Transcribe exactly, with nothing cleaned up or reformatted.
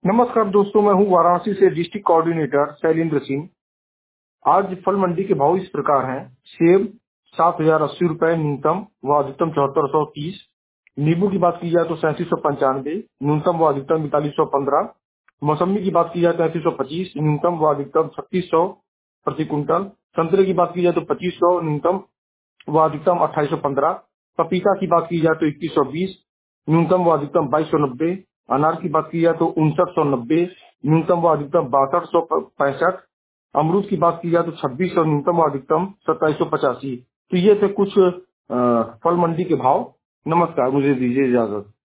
नमस्कार दोस्तों, मैं हूं वाराणसी से डिस्ट्रिक्ट कोऑर्डिनेटर शैलेंद्र सिंह। आज फल मंडी के भाव इस प्रकार हैं। सेब सात हजार अस्सी रुपए न्यूनतम व अधिकतम चौहत्तर सौ तीस। नींबू की बात की जाए तो सैंतीस सौ पंचानवे न्यूनतम व अधिकतम इकतालीस सौ पंद्रह। मौसमी की बात की जाए तो तैंतीस सौ पच्चीस न्यूनतम व अधिकतम छत्तीस सौ प्रति कुंटल। संतरे की बात की जाए तो पच्चीस सौ न्यूनतम व अधिकतम अट्ठाईस सौ पंद्रह। पपीता की बात की जाए तो इक्कीस सौ बीस न्यूनतम व अधिकतम बाईस सौ नब्बे। अनार की बात की जाए तो उनसठ सौ नब्बे न्यूनतम व अधिकतम बासठ सौ पैंसठ। अमरूद की बात की जाए तो छब्बीस सौ न्यूनतम व अधिकतम सत्ताईस सौ पचासी। तो ये थे कुछ अ, फल मंडी के भाव। नमस्कार, मुझे दीजिए इजाजत।